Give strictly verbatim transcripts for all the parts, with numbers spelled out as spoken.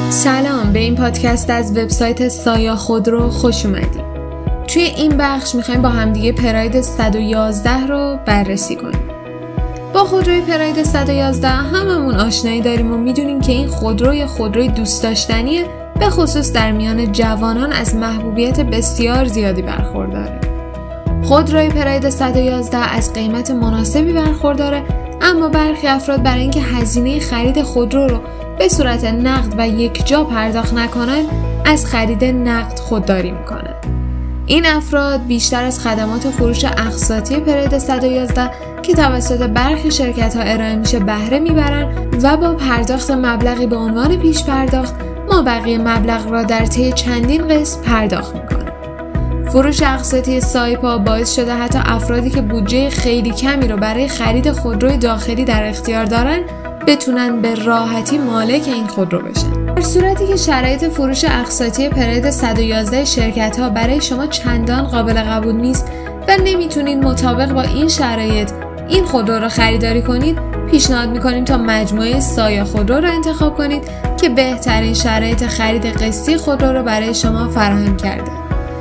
سلام، به این پادکست از وبسایت سایا خودرو خوش اومدید. توی این بخش میخوایم با همدیگه پراید صد و یازده رو بررسی کنیم. با خودروی پراید صد و یازده هممون آشنایی داریم و میدونیم که این خودروی خودروی دوست داشتنیه، به خصوص در میان جوانان از محبوبیت بسیار زیادی برخورداره. خودروی پراید صد و یازده از قیمت مناسبی برخورداره، اما برخی افراد برای اینکه هزینه خرید خودرو رو به صورت نقد و یک جا پرداخت نکنن، از خرید نقد خودداری میکنن. این افراد بیشتر از خدمات فروش اقساطی پراید صد و یازده که توسط برخی شرکت‌ها ارائه میشه بهره میبرن و با پرداخت مبلغی به عنوان پیش پرداخت ما بقیه مبلغ را در طی چندین قسط پرداخت میکنن. فروش اقساطی سایپا باعث شده حتی افرادی که بودجه خیلی کمی رو برای خرید خودروی داخلی در اختیار دارن بتونن به راحتی مالک این خودرو بشن. در صورتی که شرایط فروش اقساطی پراید صد و یازده شرکت‌ها برای شما چندان قابل قبول نیست و نمیتونید مطابق با این شرایط این خودرو رو خریداری کنید، پیشنهاد میکنیم تا مجموعه سایا خودرو رو انتخاب کنید که بهترین شرایط خرید قسطی خودرو رو برای شما فراهم کرده.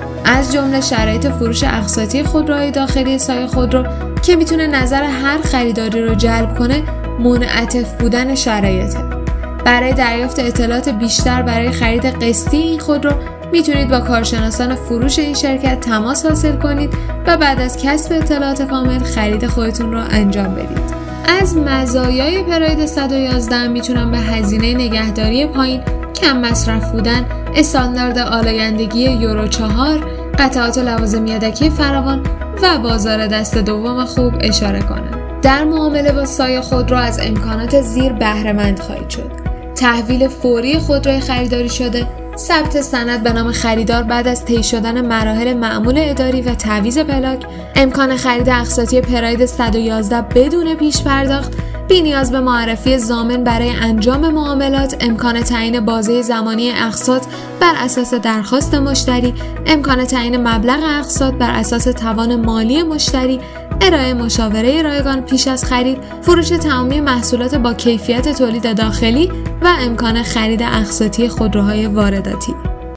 از جمله شرایط فروش اقساطی خودروهای داخلی سایا خودرو که میتونه نظر هر خریداری رو جلب کنه، منعطف بودن شرایطه. برای دریافت اطلاعات بیشتر برای خرید قسطی این خودرو میتونید با کارشناسان فروش این شرکت تماس حاصل کنید و بعد از کسب اطلاعات کامل خرید خودتون رو انجام بدید. از مزایای پراید صد و یازده میتونم به هزینه نگهداری پایین، کم مصرف بودن، استاندارد آلایندگی یورو چهار، قطعات و لوازم یدکی فراوان و بازار دست دوم خوب اشاره کنم. در معامله با سایا خودرو از امکانات زیر بهره مند خواهید شد: تحویل فوری خودروی خریداری شده، ثبت سند به نام خریدار بعد از طی شدن مراحل معمول اداری و تعویض پلاک، امکان خرید اقساطی پراید صد و یازده بدون پیش پرداخت، بی نیاز به معرفی ضامن برای انجام معاملات، امکان تعیین بازه زمانی اقساط بر اساس درخواست مشتری، امکان تعیین مبلغ اقساط بر اساس توان مالی مشتری، ارائه مشاوره رایگان پیش از خرید، فروش تمامی محصولات با کیفیت تولید داخلی و امکان خرید اقساطی خودروهای وارداتی.